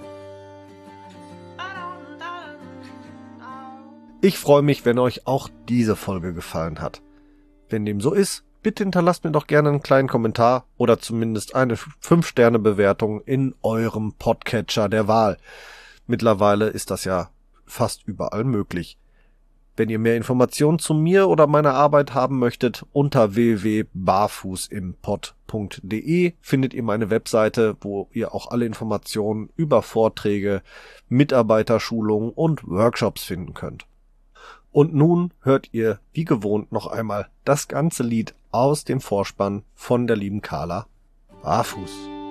Ich freue mich, wenn euch auch diese Folge gefallen hat. Wenn dem so ist, bitte hinterlasst mir doch gerne einen kleinen Kommentar oder zumindest eine 5-Sterne-Bewertung in eurem Podcatcher der Wahl. Mittlerweile ist das ja fast überall möglich. Wenn ihr mehr Informationen zu mir oder meiner Arbeit haben möchtet, unter www.barfußimpod.de findet ihr meine Webseite, wo ihr auch alle Informationen über Vorträge, Mitarbeiterschulungen und Workshops finden könnt. Und nun hört ihr wie gewohnt noch einmal das ganze Lied aus dem Vorspann von der lieben Carla Barfuß.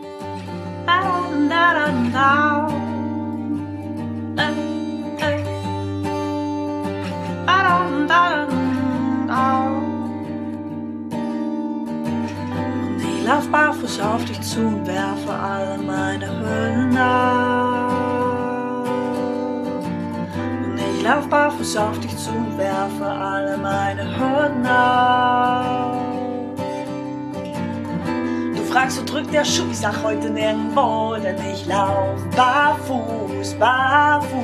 Und ich lauf barfuß auf dich zu und werfe alle meine Hüllen auf. Und ich lauf barfuß auf dich zu und werfe alle meine Hürden auf. Du fragst, wo drückt der Schuh? Ich sag heute nirgendwo, denn ich lauf barfuß, barfuß.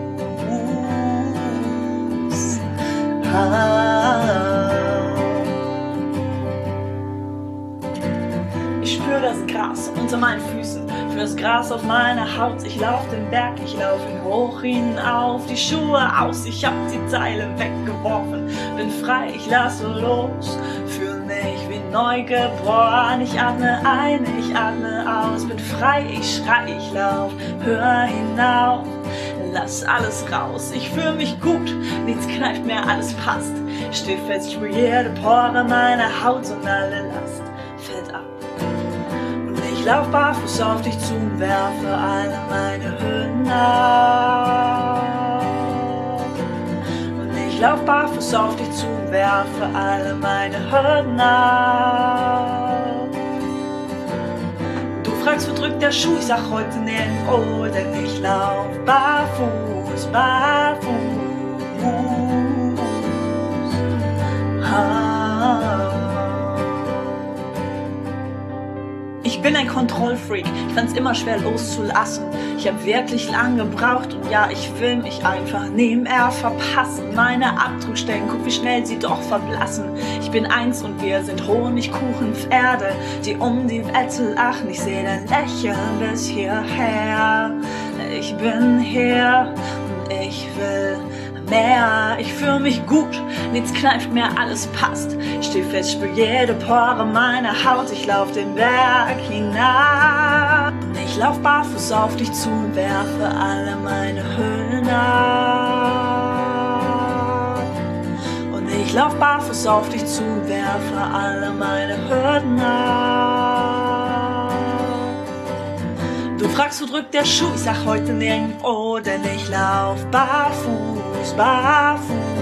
Ich spür das Gras unter meinen Füßen, für das Gras auf meiner Haut. Ich lauf den Berg, ich lauf ihn hoch hinauf, die Schuhe aus, ich hab die Teile weggeworfen. Bin frei, ich lasse los, fühl mich wie neugeboren. Ich atme ein, ich atme aus, bin frei, ich schrei, ich lauf, hör hinauf. Lass alles raus, ich fühl mich gut, nichts kneift mehr, alles passt. Steh fest, spür jede Pore meiner Haut und alle Last fällt ab. Und ich lauf barfuß auf dich zu und werfe alle meine Hüllen auf. Und ich lauf barfuß auf dich zu und werfe alle meine Hürden auf. Du fragst, wo drückt der Schuh? Ich sag heute nirgendwo, denn ich lauf barfuß, barfuß. Ich bin ein Kontrollfreak, ich fand's immer schwer loszulassen. Ich hab wirklich lang gebraucht und ja, ich will mich einfach nie mehr verpassen. Meine Abdruckstellen, guck wie schnell sie doch verblassen. Ich bin eins und wir sind Honigkuchenpferde, die um die Welt lachen. Ich seh dein Lächeln bis hierher. Ich bin hier und ich will mehr. Ich fühl mich gut, nichts kneift mehr, alles passt. Ich steh fest, spür jede Pore meiner Haut. Ich lauf den Berg hinab. Und ich lauf barfuß auf dich zu und werfe alle meine Hüllen ab. Und ich lauf barfuß auf dich zu und werfe alle meine Hürden ab. Du fragst, wo drückt der Schuh? Ich sag heute nirgendwo, denn ich lauf barfuß, barfuß.